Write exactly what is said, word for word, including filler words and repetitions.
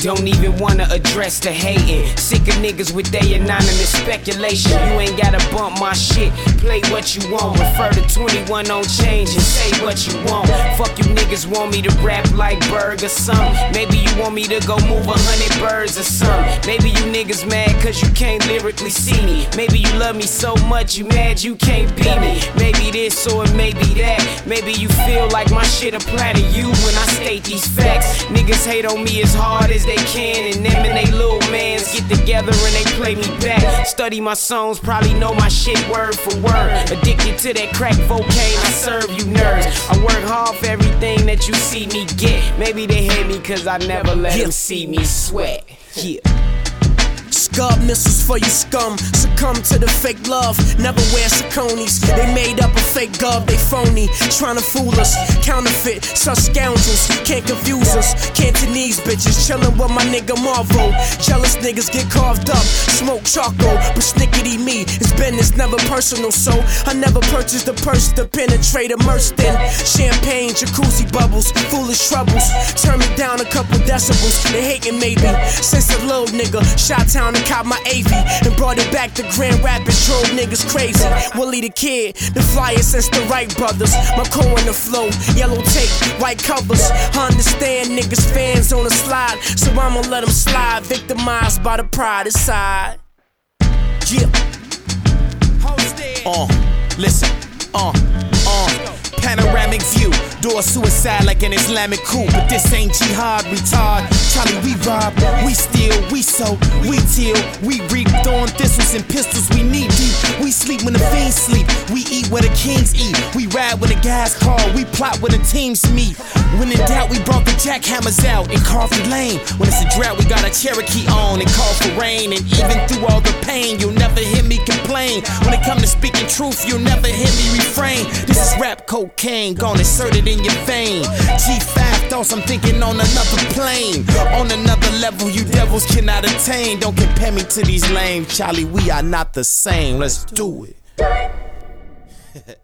Don't even wanna address the hating. Sick of niggas with they anonymous speculation. You ain't gotta bump my shit, play what you want. Refer to twenty-one on change and say what you want. Fuck you niggas want me to rap like Berg or something. Maybe you want me to go move a hundred birds or something. Maybe you niggas mad cause you can't lyrically see me. Maybe you love me so much you mad you can't beat me. Maybe this or it may be that. Maybe you feel like my shit apply to you when I state these facts. Niggas hate on me as hard as they can, and them and they little mans get together and they play me back. Study my songs, probably know my shit word for word. Addicted to that crack cocaine, I serve you nerds. I work hard for everything that you see me get. Maybe they hate me cause I never let them see me sweat. Yeah. Scud missiles for you scum. Succumb to the fake love. Never wear Saucony's. They made up a fake gov. They phony. Trying to fool us. Counterfeit. Such scoundrels. Can't confuse us. Cantonese bitches. Chillin' with my nigga Marvo. Jealous niggas get carved up. Smoke charcoal. But snickety me. It's business, never personal. So I never purchased a purse to penetrate immersed in champagne, jacuzzi bubbles. Foolish troubles. Turn me down a couple decibels. They hating maybe. Since a little nigga. Shot town and caught my A V and brought it back to Grand Rapids, drove niggas crazy. Willie the Kid, the flyer since the Wright brothers. My co in the flow, yellow tape, white covers. I understand niggas fans on the slide, so I'ma let them slide. Victimized by the pride inside. Yeah. Uh, listen, uh, uh. Panoramic view, do a suicide like an Islamic coup. But this ain't jihad, retard. Charlie, we rob, we steal, we sow, we till, we reap. Throwing thistles and pistols, we knee deep. We sleep when the fiends sleep, we eat where the kings eat. We ride with a gas car, we plot where the teams meet. When in doubt, we brought the jackhammers out in Carford Lane. When it's a drought, we got a Cherokee on and call for rain. And even through all the pain, you'll never hear me complain. When it come to speaking truth, you'll never hear me refrain. This is rap cocaine, gonna insert it in your vein. G five thoughts, I'm thinking on another plane. On another level, you devils cannot attain. Don't compare me to these lame. Charlie, we are not the same. Let's do it.